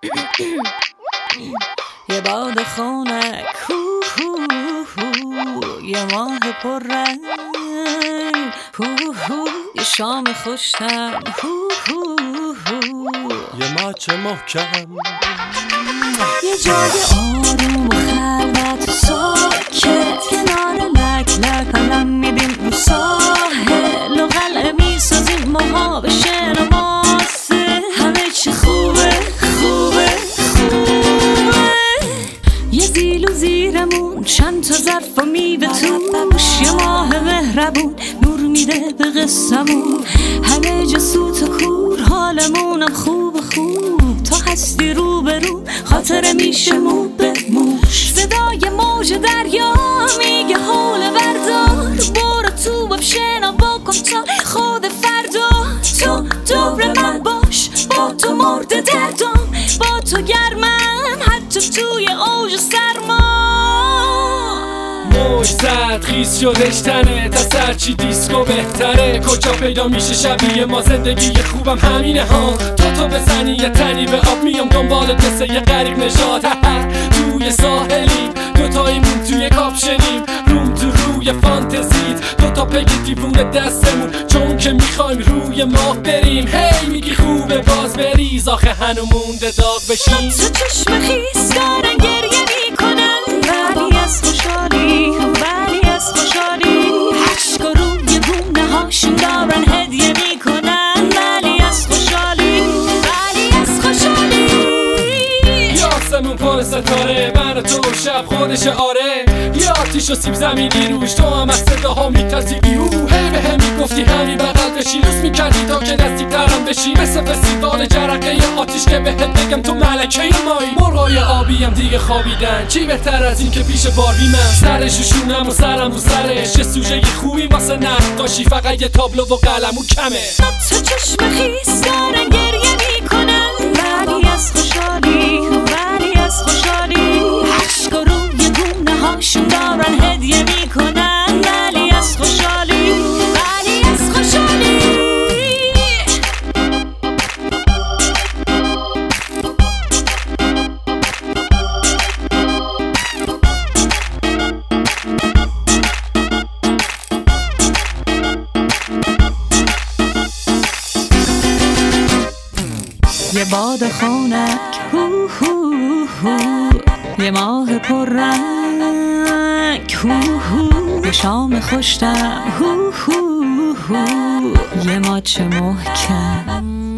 یه باد خنک یه ماه پررنگ یه شام خوشتم یه ماچ محکم یه جای آروم و خلوت و ساکت کنار لک لک قلم میدیم رو ساحل و قلعه میسازیم ماها به شعر و ماسه همه چی خوبه خوبه خوبه یه زیل و زیرمون چند تا ظرف و میوه توش یه ماه مهربون نور میده به قصمون همه جا سوت و کور حالمونم خوب خوب تا هستی رو به رو خاطره میشه مو به موش صدای موج دریا میگه حول بردار برو تو باب شنوا کن تا خود فردا تو دور من باش با تو مرد دردم با تو گرمم حتی توی اوج سرما موج زد خیز شدش تنه تا سرچی دیسکو بهتره کجا پیدا میشه شبیه ما زندگی خوبم همینه ها تو بزنی یه تنی به آب میام دنبالت مثل یه غریق نژاد توی ساحلیم دوتاییمون توی کاپشنیم روم تو روی فانتزیت دوتا پگی دیوونه دستمون چون که میخوایم روی ماه بریم هی میگی خوبه باز بریز آخه هنو مونده داغ بشیم تو چشم خیس دارن گریه میکنن ولی از خوشحالی ولی از خوشحالی عشق و روی گونه هاشون دارن هدیه میکنن ولی از خوشحالی ولی از خوشحالی یاسمون پر ستاره من و تو شب خودشه آره یه آتیش و سیب زمینی روش تو هم از صداها میترسیدی هی به هم میگفتی همین بغل بشی لوس میکردی تا که نزدیک ترم بشی مثل فستیوال جرقه یه آتیش که بهت بگم تو ملکه مایی مرغای آبی هم دیگه خوابیدن چی بهتر از این که پیش باربی من سرش و شونم و سرم و سرش چه سوژه خوبی واسه نقاشی فقط یه تابلو و قلم و کمه تو چشم خیس دارن گریه میکنن ولی از خوشحالی ولی از خوشحالی عشق و روی گونه هاشون دارن هدیه میکنن ولی از خوشحالی ولی از خوشحالی یه باد خنک یه ماه پررنگ یه شام خوشتم یه ماچ محکم